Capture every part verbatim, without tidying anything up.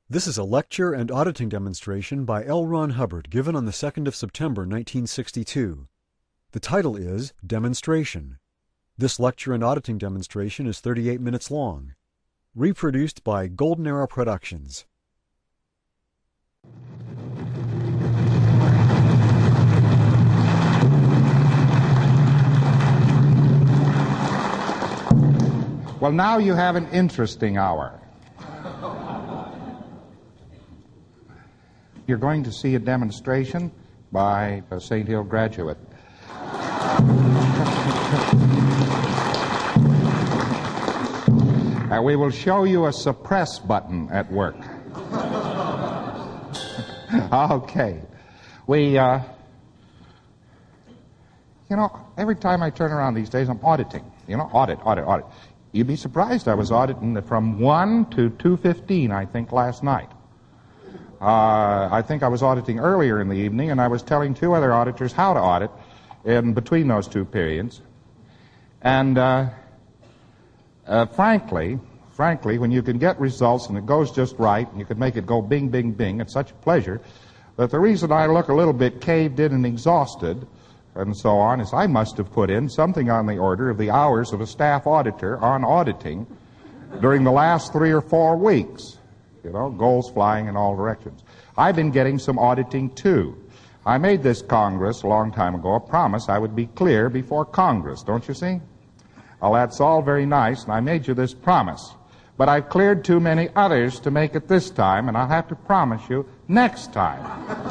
This is a lecture and auditing demonstration by L. Ron Hubbard given on the second of September nineteen sixty-two. The title is Demonstration. This lecture and auditing demonstration is thirty-eight minutes long. Reproduced by Golden Arrow Productions. Well, now you have an interesting hour. You're going to see a demonstration by a Saint Hill graduate. And we will show you a suppress button at work. Okay. We, uh, you know, every time I turn around these days, I'm auditing. You know, audit, audit, audit. You'd be surprised I was auditing from one to two fifteen, I think, last night. Uh, I think I was auditing earlier in the evening, and I was telling two other auditors how to audit in between those two periods. And uh, uh, frankly, frankly, when you can get results and it goes just right, and you can make it go bing, bing, bing, it's such a pleasure that the reason I look a little bit caved in and exhausted and so on is I must have put in something on the order of the hours of a staff auditor on auditing during the last three or four weeks. You know, goals flying in all directions. I've been getting some auditing, too. I made this Congress a long time ago a promise I would be clear before Congress, don't you see? Well, that's all very nice, and I made you this promise. But I've cleared too many others to make it this time, and I'll have to promise you next time.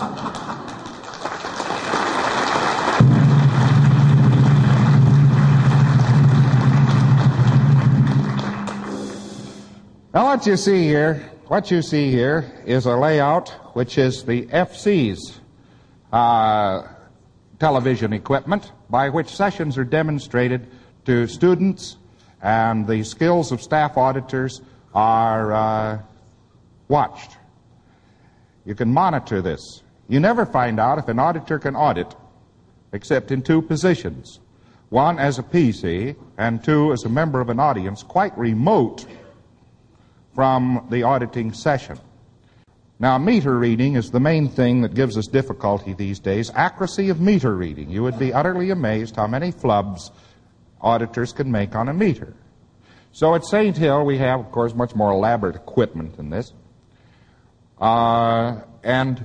Now, what you see here... What you see here is a layout which is the F C's uh, television equipment by which sessions are demonstrated to students, and the skills of staff auditors are uh, watched. You can monitor this. You never find out if an auditor can audit except in two positions. One as a P C and two as a member of an audience quite remote from the auditing session. Now, meter reading is the main thing that gives us difficulty these days. Accuracy of meter reading. You would be utterly amazed how many flubs auditors can make on a meter. So at Saint Hill, we have, of course, much more elaborate equipment than this. Uh, and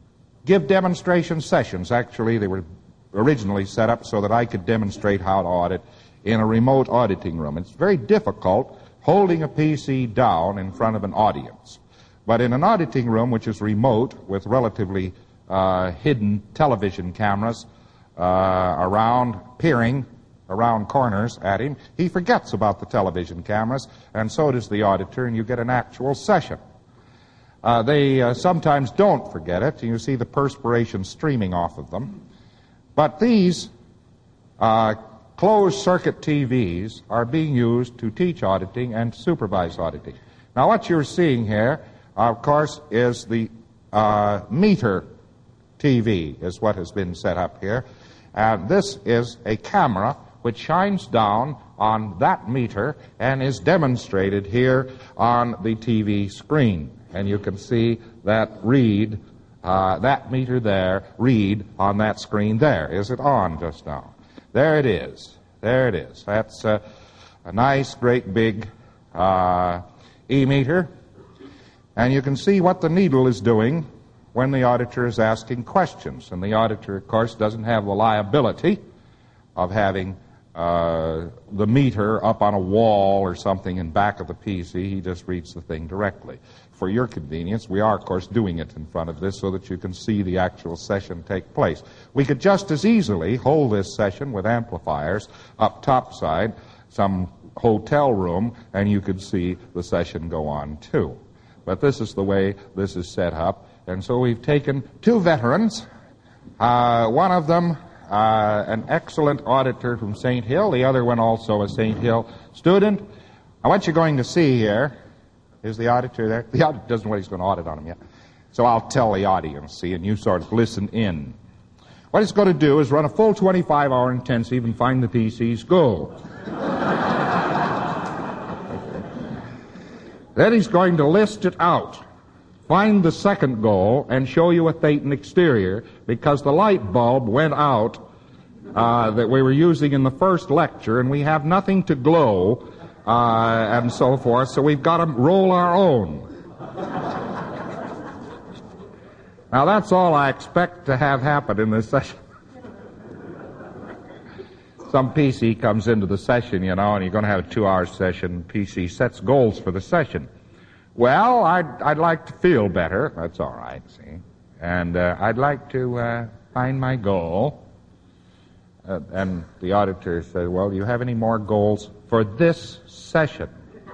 give demonstration sessions. Actually, they were originally set up so that I could demonstrate how to audit in a remote auditing room. It's very difficult holding a P C down in front of an audience. But in an auditing room which is remote with relatively uh, hidden television cameras uh, around, peering around corners at him, he forgets about the television cameras, and so does the auditor, and you get an actual session. Uh, they uh, sometimes don't forget it, and you see the perspiration streaming off of them. But these uh, closed-circuit T Vs are being used to teach auditing and supervise auditing. Now, what you're seeing here, of course, is the uh, meter T V is what has been set up here. And this is a camera which shines down on that meter and is demonstrated here on the T V screen. And you can see that read, uh, that meter there, read on that screen there. Is it on just now? There it is. There it is. That's uh, a nice, great, big uh, E-meter. And you can see what the needle is doing when the auditor is asking questions. And the auditor, of course, doesn't have the liability of having uh, the meter up on a wall or something in back of the P C. He just reads the thing directly. For your convenience, we are, of course, doing it in front of this so that you can see the actual session take place. We could just as easily hold this session with amplifiers up topside, some hotel room, and you could see the session go on too. But this is the way this is set up. And so we've taken two veterans, uh, one of them uh, an excellent auditor from Saint Hill, the other one also a Saint Hill student. Now, what you're going to see here is the auditor there. The auditor doesn't know what he's going to audit on him yet. So I'll tell the audience, see, and you sort of listen in. What it's going to do is run a full twenty-five hour intensive and find the P C's go. Then he's going to list it out. find the second goal, and show you a Thetan exterior, because the light bulb went out uh, that we were using in the first lecture, and we have nothing to glow, uh, and so forth, so we've got to roll our own. Now, that's all I expect to have happen in this session. Some P C comes into the session, you know, and you're going to have a two-hour session. P C sets goals for the session. Well, I'd, I'd like to feel better. That's all right, see. And uh, I'd like to uh, find my goal. Uh, and the auditor says, well, do you have any more goals for this session?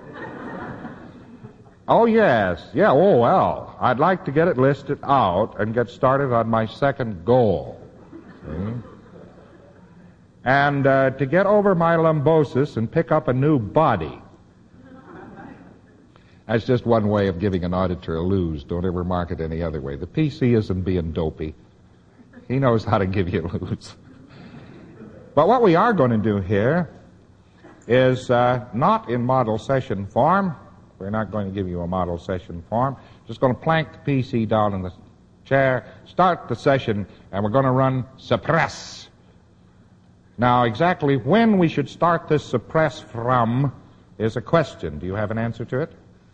Oh, yes. Yeah, oh, well, I'd like to get it listed out and get started on my second goal. See? And uh, to get over my lumbosis and pick up a new body. That's just one way of giving an auditor a lose. Don't ever mark it any other way. The P C isn't being dopey. He knows how to give you a lose. But what we are going to do here is uh, not in model session form. We're not going to give you a model session form. Just going to plank the P C down in the chair, start the session, and we're going to run suppress. Now, exactly when we should start this suppress from is a question. Do you have an answer to it?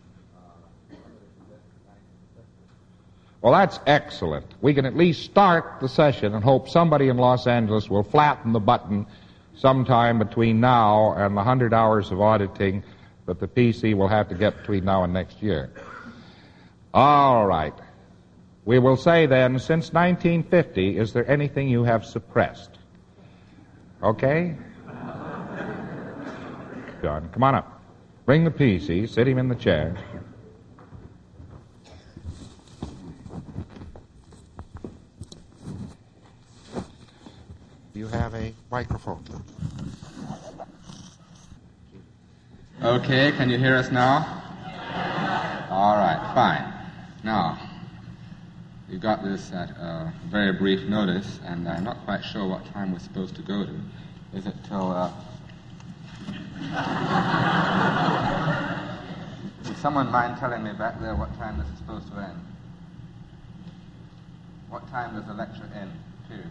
Well, that's excellent. We can at least start the session and hope somebody in Los Angeles will flatten the button sometime between now and the hundred hours of auditing that the P C will have to get between now and next year. All right. We will say then, since nineteen fifty, is there anything you have suppressed? Okay? John, come on up. Bring the P C, sit him in the chair. You have a microphone. Okay, can you hear us now? All right, fine. Now, you got this at uh, very brief notice, and I'm not quite sure what time we're supposed to go to. Is it till... Uh... Would someone mind telling me back there what time this is supposed to end? What time does the lecture end, too?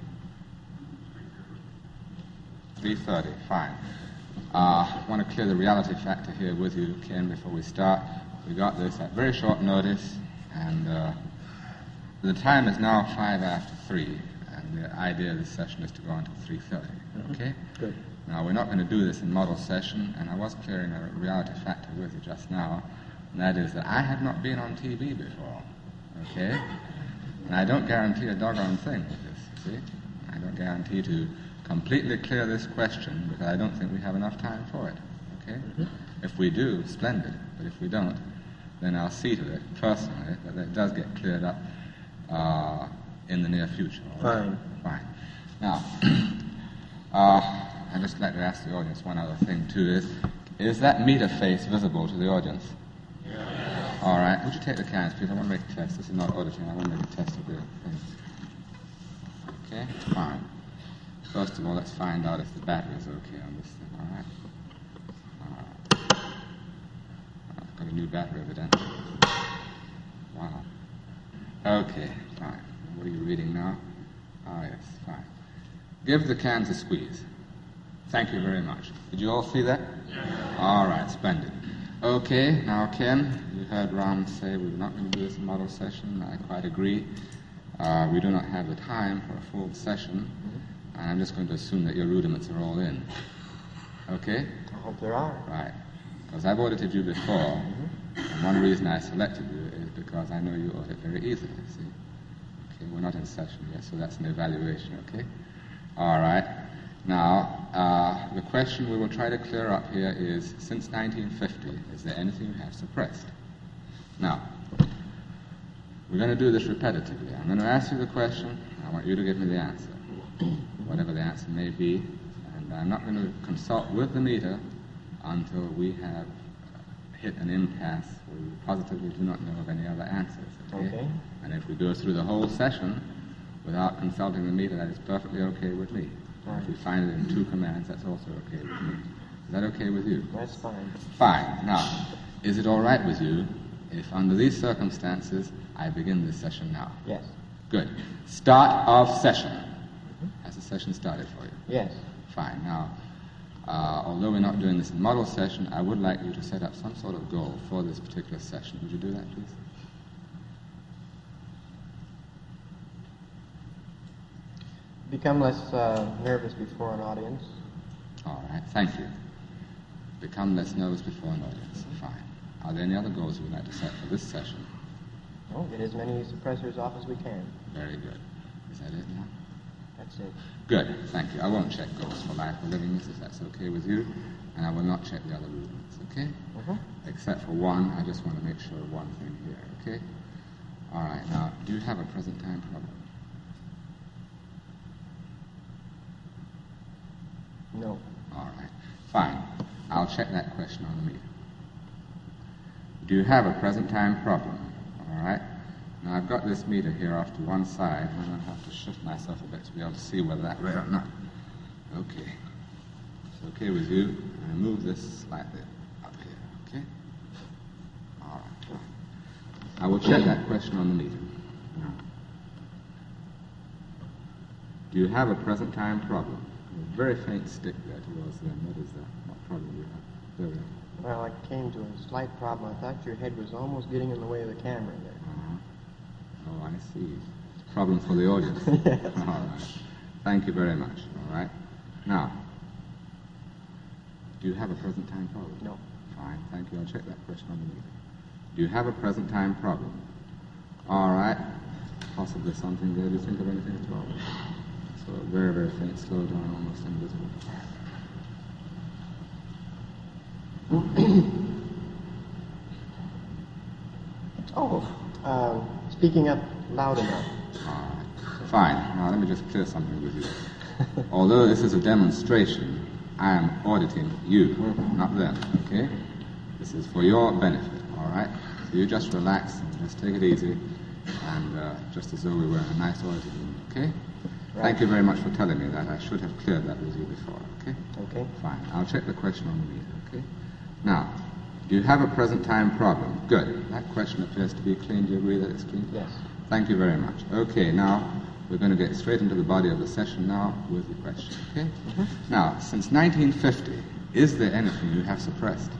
three thirty, fine. Uh, I want to clear the reality factor here with you, Ken, before we start. We got this at very short notice, and uh, the time is now five after three, and the idea of this session is to go until three thirty, okay? Good. Now, we're not going to do this in model session, and I was clearing a reality factor with you just now, and that is that I have not been on T V before, okay? And I don't guarantee a doggone thing with this, you see? I don't guarantee to completely clear this question, because I don't think we have enough time for it, okay? Mm-hmm. If we do, splendid, but if we don't, then I'll see to it, personally, that it does get cleared up uh, in the near future. Right? Fine. Fine. Now, uh, I'd just like to ask the audience one other thing, too, is, is that meter face visible to the audience? Yeah. All right, would you take the cans, please? I want to make a test. This is not auditing, I want to make a test of the thing. Okay, fine. First of all, let's find out if the battery is okay on this thing, all right? All right. I've got a new battery, evidently. Wow. Okay, fine. What are you reading now? Ah, yes, fine. Give the cans a squeeze. Thank you very much. Did you all see that? Yeah. All right, splendid. Okay, now, Ken, you heard Ron say we were not going to do this in model session. I quite agree. Uh, we do not have the time for a full session. Mm-hmm. And I'm just going to assume that your rudiments are all in. Okay? I hope there are. Right. Because I've audited you before, mm-hmm. and one reason I selected you is because I know you audit very easily, see? Okay, we're not in session yet, so that's an evaluation, okay? All right. Now, uh, the question we will try to clear up here is, since nineteen fifty, is there anything you have suppressed? Now, we're going to do this repetitively. I'm going to ask you the question. I want you to give me the answer, whatever the answer may be. And I'm not going to consult with the meter until we have hit an impasse where we positively do not know of any other answers. Okay? Okay. And if we go through the whole session without consulting the meter, that is perfectly okay with me. Right. If we find it in two commands, that's also okay with me. Is that okay with you? That's fine. Fine. Now, is it all right with you If under these circumstances, I begin this session now. Yes. Good. Start of session. Mm-hmm. Has the session started for you? Yes. Fine. Now, uh, although we're not doing this in model session, I would like you to set up some sort of goal for this particular session. Would you do that, please? Become less uh, nervous before an audience. All right. Thank you. Become less nervous before an audience. Fine. Are there any other goals you would like to set for this session? Oh, get as many suppressors off as we can. Very good. Is that it now? That's it. Good. Thank you. I won't check goals for life or livingness if that's okay with you, and I will not check the other movements, okay? Mm-hmm. Except for one, I just want to make sure of one thing here, okay? All right. Now, do you have a present time problem? No. All right. Fine. I'll check that question on the meter. Do you have a present time problem? All right. Now I've got this meter here off to one side, and I'm going to have to shift myself a bit to be able to see whether that's right or not. Okay. It's okay with you. I move this slightly up here. Okay. All right. Fine. I will check that question on the meter. Now, do you have a present time problem? A very faint stick there towards them. What is that? What problem do you have? There we are. Well, I came to a slight problem. I thought your head was almost getting in the way of the camera there. Uh-huh. Oh, I see. Problem for the audience. Yes. All right. Thank you very much. All right. Now, do you have a present time problem? No. Fine. Thank you. I'll check that question on the meter. Do you have a present time problem? All right. Possibly something there. Do you think of anything at all? So very, very faint, slow down, almost invisible. Oh, uh, speaking up loud enough. All right. Fine. Now let me just clear something with you. Although this is a demonstration, I am auditing you, mm-hmm. not them, okay? This is for your benefit, all right? So you just relax and just take it easy, and uh, just as though we were in a nice auditing room, okay? Right. Thank you very much for telling me that. I should have cleared that with you before, okay? Okay. Fine. I'll check the question on the meter, okay? Now, do you have a present time problem? Good. That question appears to be clean. Do you agree that it's clean? Yes. Thank you very much. Okay, now we're going to get straight into the body of the session now with the question, okay? Mm-hmm. Now, since nineteen fifty, is there anything you have suppressed?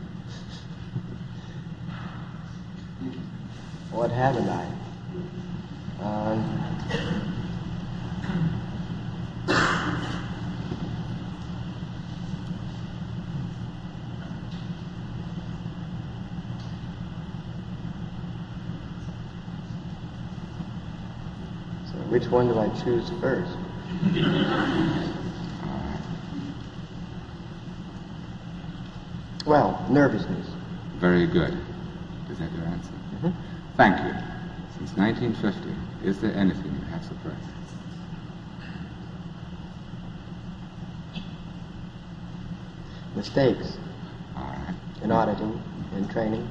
What haven't I? Um... Which one do I choose first? Well, nervousness. Very good. Is that your answer? Mm-hmm. Thank you. Since nineteen fifty, is there anything you have suppressed? Mistakes. All right. In auditing, in training.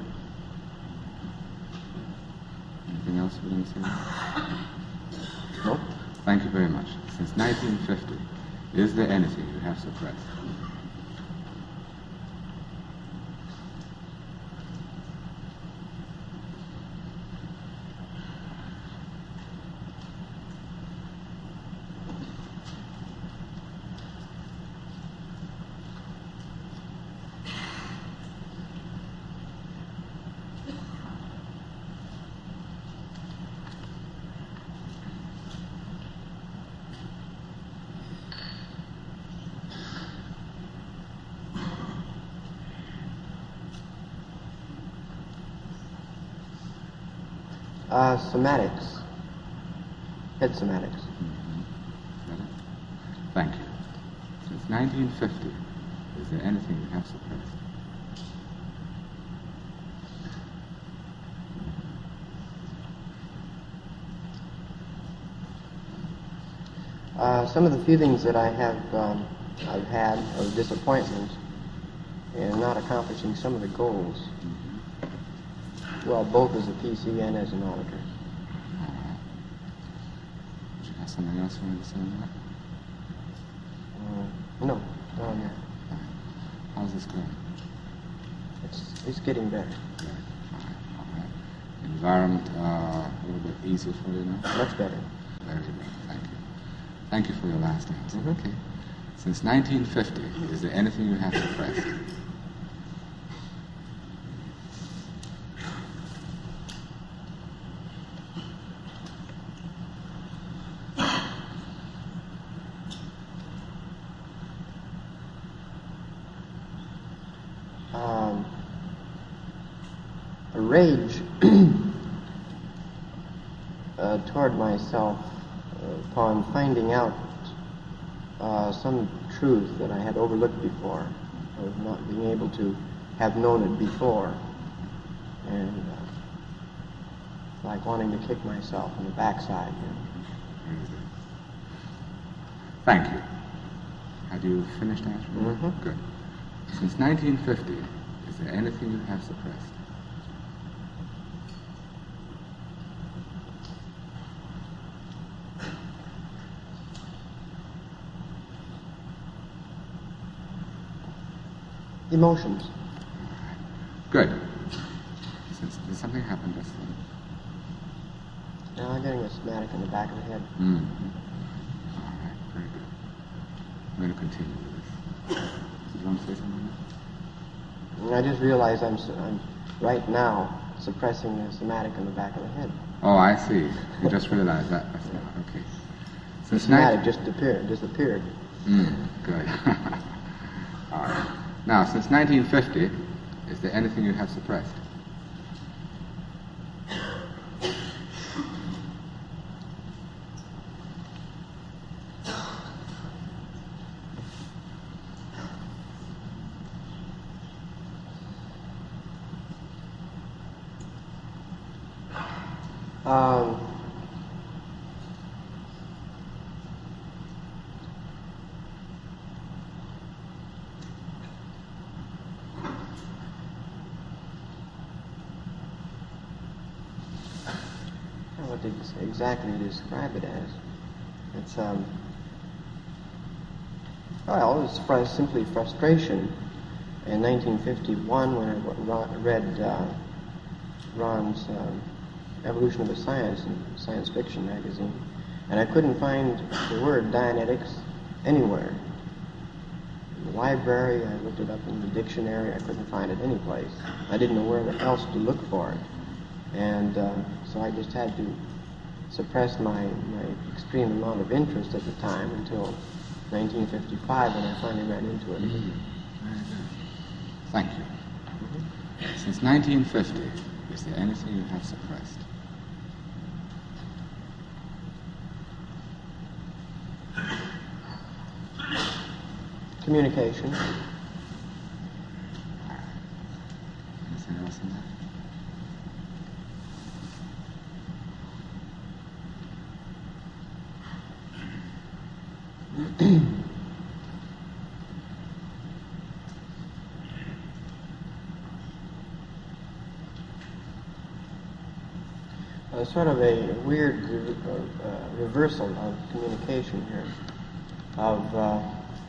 Anything else you want to say? Nope. Thank you very much. Since nineteen fifty, is there anything you have suppressed? Uh, somatics. Head somatics. Mm-hmm. Thank you. Since nineteen fifty, is there anything you have suppressed? Uh, some of the feelings that I have, um, I've had of disappointment in not accomplishing some of the goals. Mm-hmm. Well, both as a P C and as an auditor. All right. Did you have something else you wanted to say on that? Uh, no, no, on that. Fine. How's this going? It's, it's getting better. Good. Fine. All right. environment uh, a little bit easier for you now? Much better. Very good. Thank you. Thank you for your last answer. Mm-hmm. Okay. Since nineteen fifty, is there anything you have suppressed? Um, a rage uh, toward myself uh, upon finding out uh, some truth that I had overlooked before, of not being able to have known it before, and uh, like wanting to kick myself in the backside. You know. Thank you. Have you finished answering? Mhm. Good. Since nineteen fifty, is there anything you have suppressed? Emotions. Good. Since did something happen just then? Now I'm getting a smack in the back of the head. Mm. All right. Very good. I'm going to continue with this. Did you want to say something? And I just realized I'm, su- I'm right now suppressing the somatic in the back of the head. Oh, I see. You just realized that. That's okay. Since Somatic nineteen. just disappeared. disappeared. Mm, good. All right. Now, since nineteen fifty, is there anything you have suppressed? Um, I don't know what to ex- exactly describe it as. It's, um, well, it's fr- simply frustration. In nineteen fifty-one, when I w- ro- read uh, Ron's um, Evolution of a Science in Science Fiction magazine, and I couldn't find the word Dianetics anywhere. In the library, I looked it up in the dictionary, I couldn't find it anyplace. I didn't know where else to look for it. And uh, so I just had to suppress my, my extreme amount of interest at the time until nineteen fifty-five when I finally ran into it. Mm. Very good. Thank you. Mm-hmm. Since nineteen fifty, is there anything you have suppressed? Communication. Anything else in that? Uh, sort of a weird re- uh, reversal of communication here, of uh,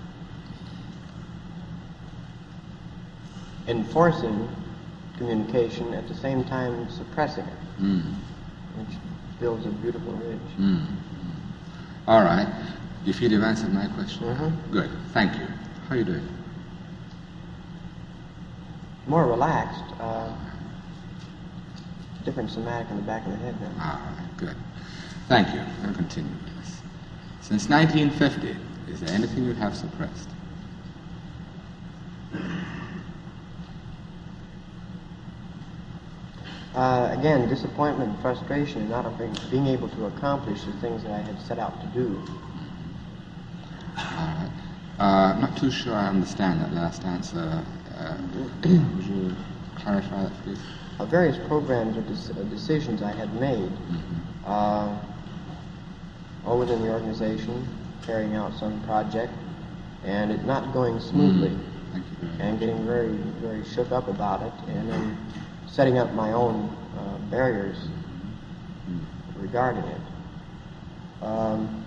enforcing communication at the same time suppressing it, Mm. which builds a beautiful ridge. Mm. All right. You feel you've answered my question? Mhm. Good. Thank you. How are you doing? More relaxed, uh, different somatic in the back of the head now. All right. Good. Thank you. I'll continue with this. Since nineteen fifty, is there anything you have suppressed? Uh, again, disappointment and frustration in not being, being able to accomplish the things that I had set out to do. All right. Uh, not too sure I understand that last answer. Uh, would you clarify that, please? Uh, various programs or dec- uh, decisions I had made, Mm-hmm. uh, all within the organization, carrying out some project, and it not going smoothly, Mm-hmm. Thank you very much. and getting very, very shook up about it, and then setting up my own uh, barriers Mm. regarding it. Um,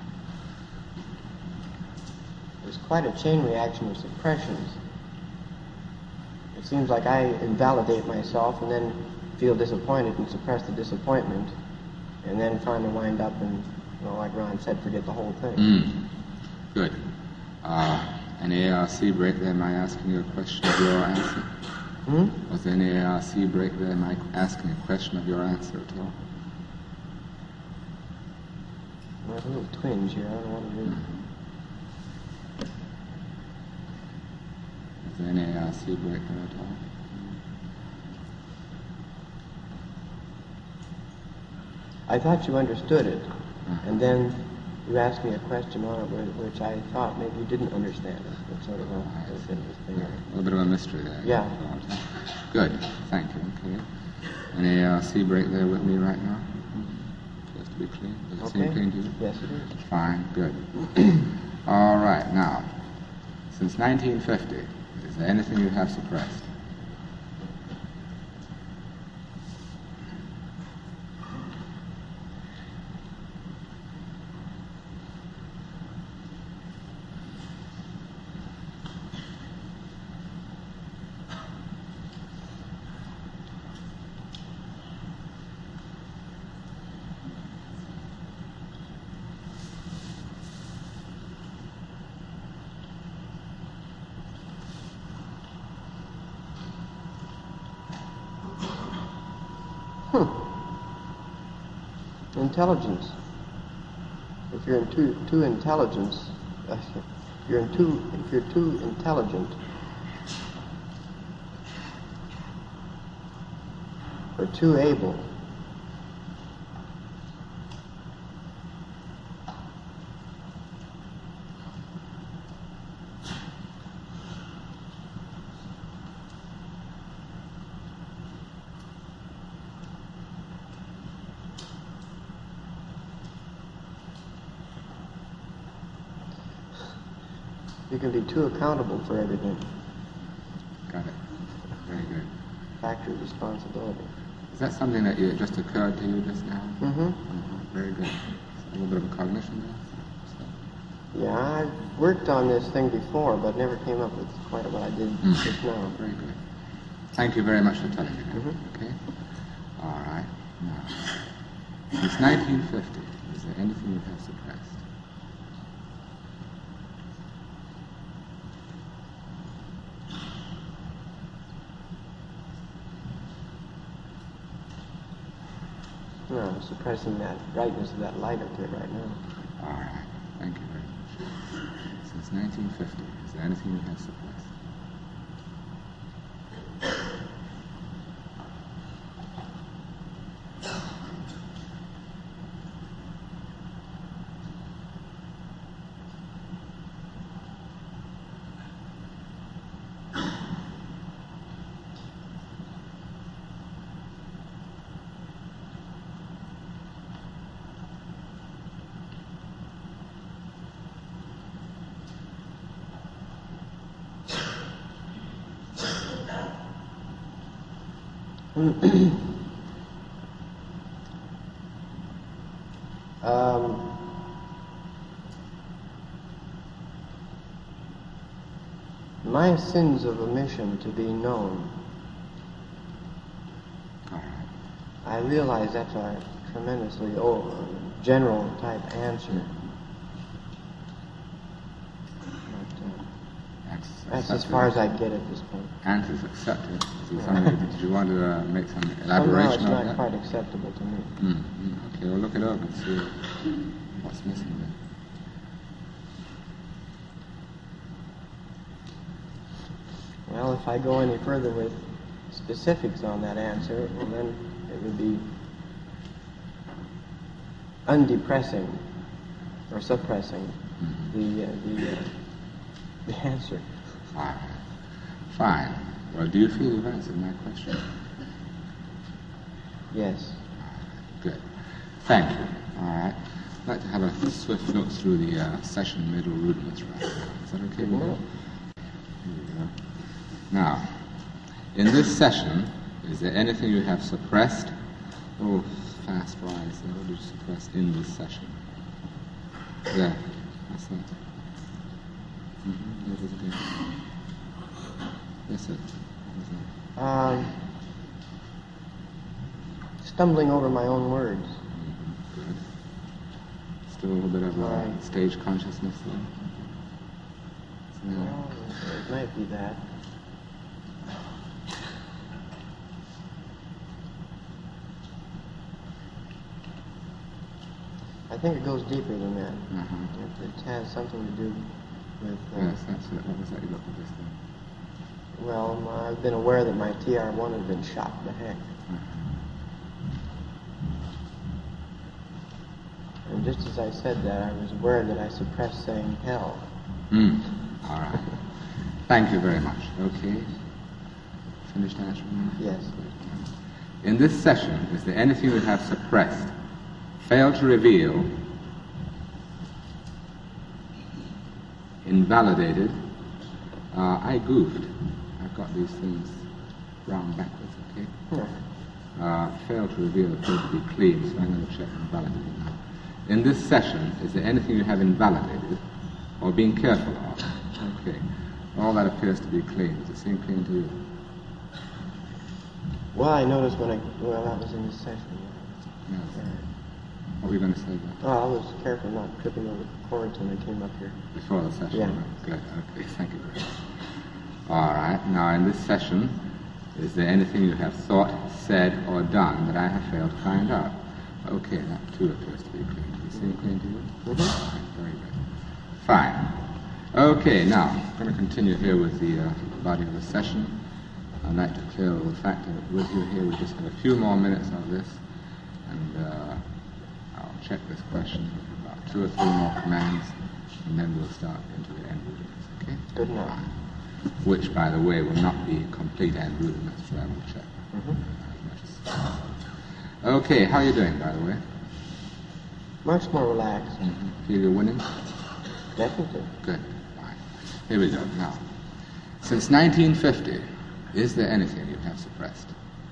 there's quite a chain reaction of suppressions. It seems like I invalidate myself, and then feel disappointed and suppress the disappointment, and then finally wind up and, you know, like Ron said, forget the whole thing. Mm. Good. Uh, an A R C break there, am I asking you a question of your answer? Hmm? Was there any A R C break there, am I asking a question of your answer at all? There's a little twinge here, I don't know what it is. Was there any A R C break there at all? I thought you understood it, and then you asked me a question on it whi- which I thought maybe you didn't understand it. It's sort of a, I a, see. a, Yeah, a little bit of a mystery there. Yeah. Good. Thank you. Okay. Any A R C break there with me right now? Just to be clear. Does it Okay. seem clean to you? Yes, it is. Fine. Good. All right. Now, since nineteen fifty, is there anything you have suppressed? Intelligence. If you're in too, too intelligence, uh, if you're in too, if you're too intelligent, or too able, you can be too accountable for everything. Got it. Very good. Factor of responsibility. Is that something that you, just occurred to you just now? Mm-hmm. Mhm. Very good. A little bit of a cognition there. So, Yeah, I've worked on this thing before, but never came up with quite what I did Mm. just now. very good. Thank you very much for telling me that. Mhm. Okay. All right. Now, since nineteen fifty, is there anything you have suppressed? No, I'm suppressing that brightness of that light up there right now. All right. Thank you very much. Since nineteen fifty, is there anything you have suppressed? um, my sins of omission to be known. All right. I realize that's a tremendously old, general type answer. But, uh, That's, that's as far as I get at this point. Answers accepted. Is there something, did you want to uh, make some Somehow elaboration it's on not that? quite acceptable to me. Mm, mm, okay, we'll look it up and see what's missing there. Well, if I go any further with specifics on that answer, well, then it would be undepressing or suppressing the uh, the uh, the answer. All right. Fine. Well, do you feel you've answered my question? Yes. Good. Thank you. All right. I'd like to have a swift look through the uh, session middle rudiments right now. Is that okay with you? No. Here we go. Now, in this session, is there anything you have suppressed? Oh, fast rise. there. What did you suppress in this session? There. That's that. Mm-hmm. There it is again. That's it. What was that? Um, stumbling over my own words. Good. Still a little bit of uh, Right. stage consciousness there. Yeah. Well, it might be that. I think it goes deeper than that. Uh-huh. It, it has something to do with, uh, Yes, that's it. What was that you looked at this thing? well, I've been aware that my T R one had been shot in the head. And just as I said that, I was aware that I suppressed saying hell. Mm. All right. Thank you very much. Okay. Finished answering that? Yes. In this session, is there anything you have suppressed, failed to reveal, invalidated? Uh, I goofed. I've got these things round backwards, okay? Yeah. Uh, failed to reveal appeared to be clean, so I'm going to check invalidated now. In this session, is there anything you have invalidated or been careful of? Okay. All that appears to be clean. Does it seem clean to you? Well, I noticed when I, well, that was in the session. Yes. Uh, What were you going to say about oh, I was careful not tripping over the cords when I came up here. before the session? Yeah. Right. Good. Okay. Thank you very much. All right. Now, in this session, is there anything you have thought, said, or done that I have failed to find out? Okay, that too appears to be clean. Does it seem clean to you? Mm-hmm. All right, very good. Fine. Okay, now, I'm going to continue here with the uh, body of the session. I'd like to clear the fact that with you here we just have a few more minutes of this, and uh, I'll check this question with about two or three more commands, and then we'll start into the end rudiments, okay? Good enough. Fine. Which, by the way, will not be complete end rudiments, so I will check. Mm-hmm. As much as okay, how are you doing, by the way? Much more relaxed. Mm-hmm. Feel you're winning? Definitely. Good. Fine. Here we go. Now, since nineteen fifty, is there anything you have suppressed?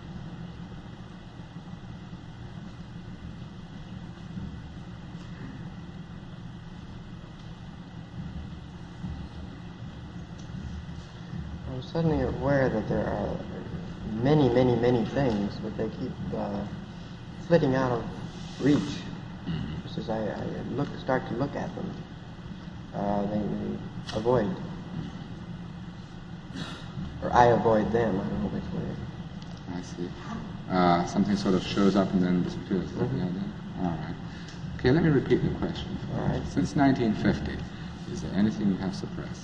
I'm suddenly aware that there are many, many, many things, but they keep uh, flitting out of reach. Just as I, I look, start to look at them, uh, they, they avoid. Or I avoid them, I don't know which way. I see. Uh, something sort of shows up and then disappears. Is that Mhm. the idea? All right. Okay, let me repeat the question. All right. Since nineteen fifty, is there anything you have suppressed?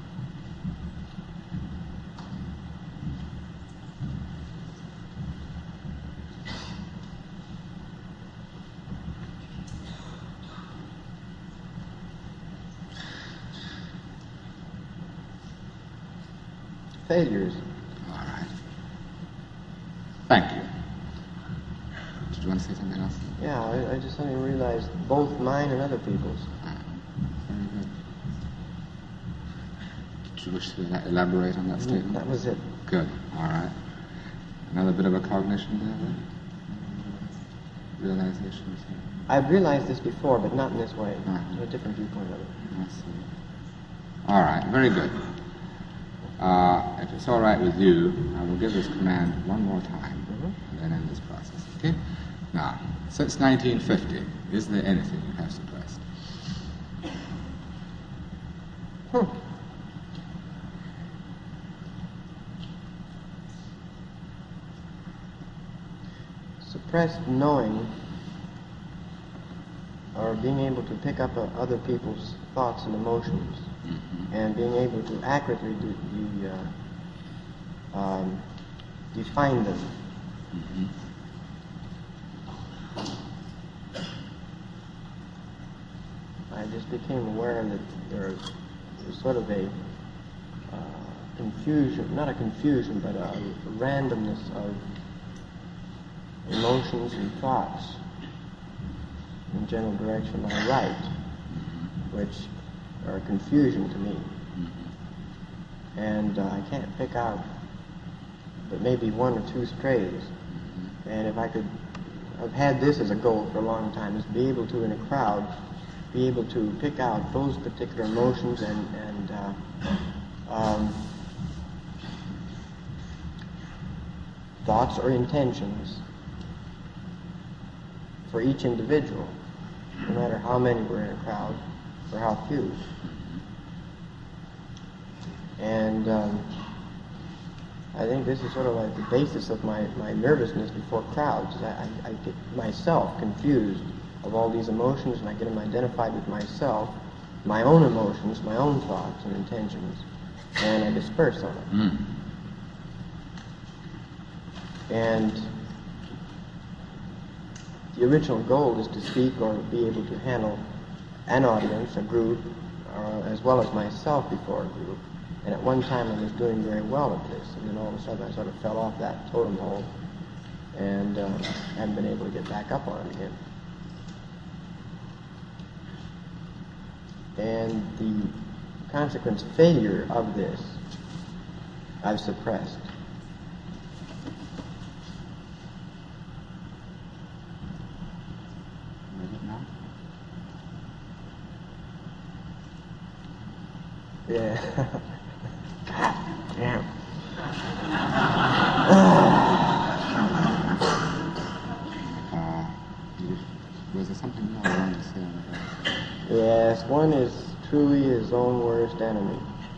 Failures. All right. Thank you. Did you want to say something else? Yeah, I, I just suddenly realized both mine and other people's. Uh, very good. Did you wish to ela- elaborate on that statement? That was it. Good. All right. Another bit of a cognition there, then? Realization. or something? I've realized this before, but not in this way. Uh-huh. A different viewpoint of it. I see. All right. Very good. Uh, if it's all right with you, I will give this command one more time Mhm. and then end this process. Okay? Now, since nineteen fifty, is there anything you have suppressed? Hmm. Suppressed knowing or being able to pick up uh, other people's thoughts and emotions Mm-hmm. and being able to accurately de- de- uh, um, define them. Mm-hmm. I just became aware that there's, there's sort of a uh, confusion, not a confusion, but a randomness of emotions and thoughts in general direction on the right, which are confusion to me. And uh, I can't pick out but maybe one or two strays. And if I could, I've had this as a goal for a long time, is be able to, in a crowd, be able to pick out those particular emotions and, and uh, um, thoughts or intentions for each individual, no matter how many were in a crowd or how few. And um, I think this is sort of like the basis of my, my nervousness before crowds. I, I, I get myself confused of all these emotions, and I get them identified with myself, my own emotions, my own thoughts and intentions, and I disperse on it. Mm. And the original goal is to speak or be able to handle an audience, a group, uh, as well as myself before a group. And at one time I was doing very well at this, and then all of a sudden I sort of fell off that totem pole and uh, haven't been able to get back up on it again. And the consequence failure of this I've suppressed. Yeah. God damn. Uh, was there something more I wanted to say on that? Yes, one is truly his own worst enemy.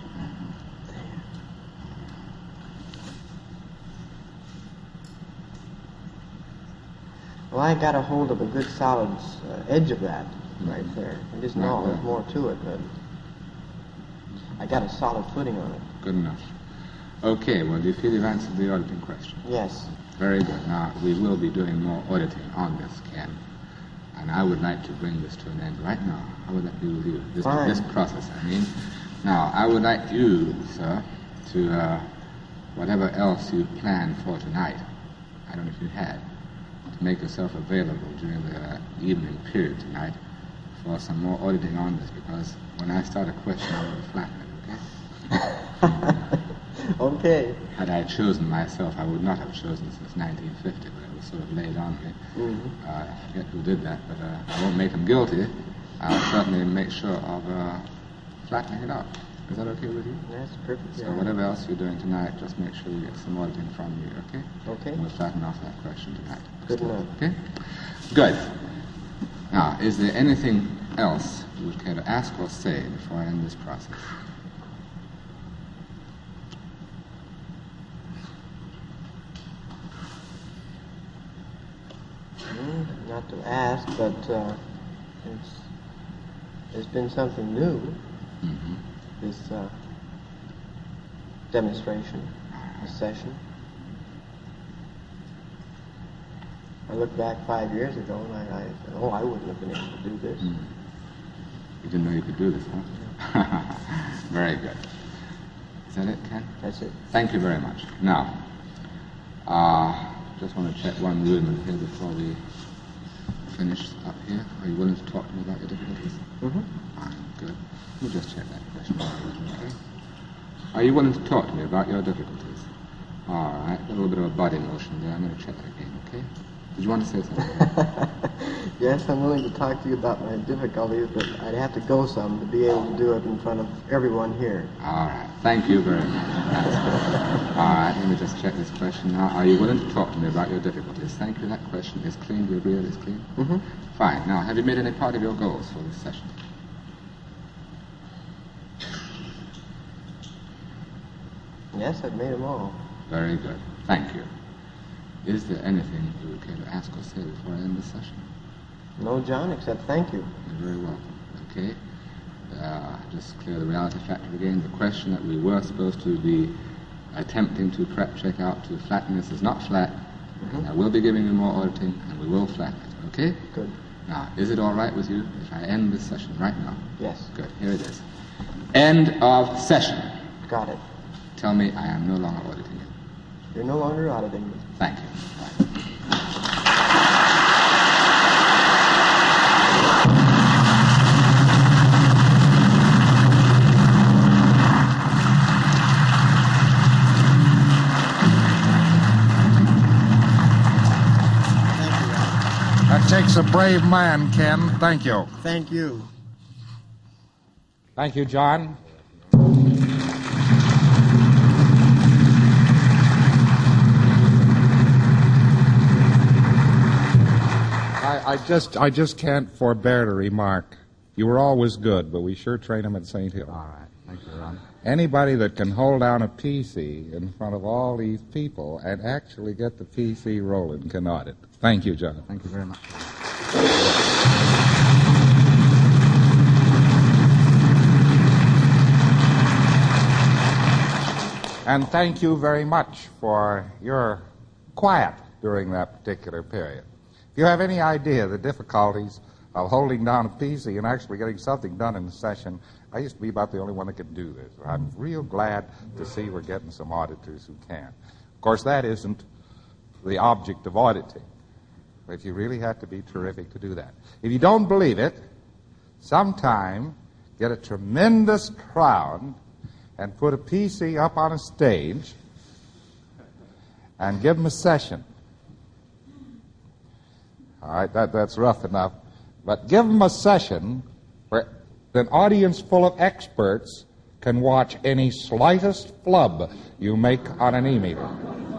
Well, I got a hold of a good solid uh, edge of that right there. I just know there's more to it, but I got a solid footing on it. Good enough. Okay, well, do you feel you've answered the auditing question? Yes. Very good. Now, we will be doing more auditing on this, Ken. And I would like to bring this to an end right now. How would that be with you? This, Fine. this process, I mean. Now, I would like you, sir, to, uh, whatever else you planned for tonight, I don't know if you had, to make yourself available during the uh, evening period tonight for some more auditing on this, because when I start a question, I want to flatten it, okay? Okay. Had I chosen myself, I would not have chosen since nineteen fifty, but it was sort of laid on me. Mm-hmm. Uh, I forget who did that, but uh, I won't make him guilty. I'll certainly make sure of uh, flattening it out. Is that okay with you? That's perfect. So whatever else you're doing tonight, just make sure you get some auditing from me, okay? Okay. And we'll flatten off that question tonight. Good enough. Okay? Good. Now, is there anything else you would care to ask or say before I end this process? Mm, not to ask, but uh, it's, there's been something new, Mm-hmm. this uh, demonstration, this session. I look back five years ago and I, I said, oh, I wouldn't have been able to do this. Mm. You didn't know you could do this, huh? Very good. Is that it, Ken? That's it. Thank you very much. Now, uh, just want to check one rudiment here before we finish up here. Are you willing to talk to me about your difficulties? Mm-hmm. Fine, good. We'll just check that question out, okay? Are you willing to talk to me about your difficulties? All right, a little bit of a body motion there. I'm going to check that again, okay? Did you want to say something? Yes, I'm willing to talk to you about my difficulties, but I'd have to go some to be able to do it in front of everyone here. All right. Thank you very much. That's all right. Let me just check this question now. Are you willing to talk to me about your difficulties? Thank you. That question is clean. Do you agree it is clean? Mm-hmm. Fine. Now, have you made any part of your goals for this session? Yes, I've made them all. Very good. Thank you. Is there anything you would care to ask or say before I end this session? No, John, except thank you. You're very welcome. Okay. Uh, just clear the reality factor again. The question that we were supposed to be attempting to prep check out to flatten this is not flat. Mm-hmm. And I will be giving you more auditing, and we will flatten it. Okay? Good. Now, is it all right with you if I end this session right now? Yes. Good. Here it is. End of session. Got it. Tell me I am no longer auditing you. You're no longer auditing me. Thank you. Bye. That takes a brave man, Ken. Thank you. Thank you. Thank you, John. I, I, I just I just can't forbear to remark, you were always good, but we sure trained them at Saint Hill. All right. Thank you, Ron. Anybody that can hold down a P C in front of all these people and actually get the P C rolling can audit. Thank you, John. Thank you very much. And thank you very much for your quiet during that particular period. If you have any idea the difficulties of holding down a P C and actually getting something done in the session, I used to be about the only one that could do this. I'm real glad to see we're getting some auditors who can. Of course, that isn't the object of auditing. But you really have to be terrific to do that. If you don't believe it, sometime get a tremendous crowd and put a P C up on a stage and give them a session. All right, that, that's rough enough. But give them a session where an audience full of experts can watch any slightest flub you make on an e-meter.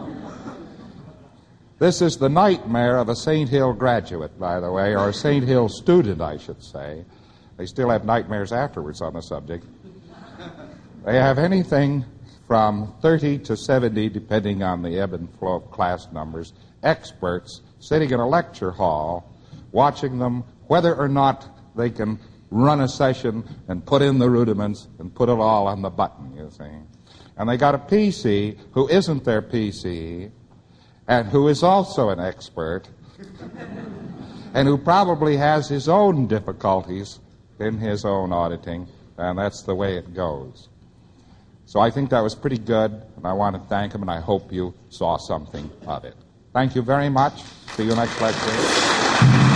This is the nightmare of a Saint Hill graduate, by the way, or a Saint Hill student, I should say. They still have nightmares afterwards on the subject. They have anything from thirty to seventy, depending on the ebb and flow of class numbers, experts sitting in a lecture hall watching them whether or not they can run a session and put in the rudiments and put it all on the button, you see. And they got a P C who isn't their P C and who is also an expert and who probably has his own difficulties in his own auditing, and that's the way it goes. So I think that was pretty good, and I want to thank him, and I hope you saw something of it. Thank you very much. See you next lecture.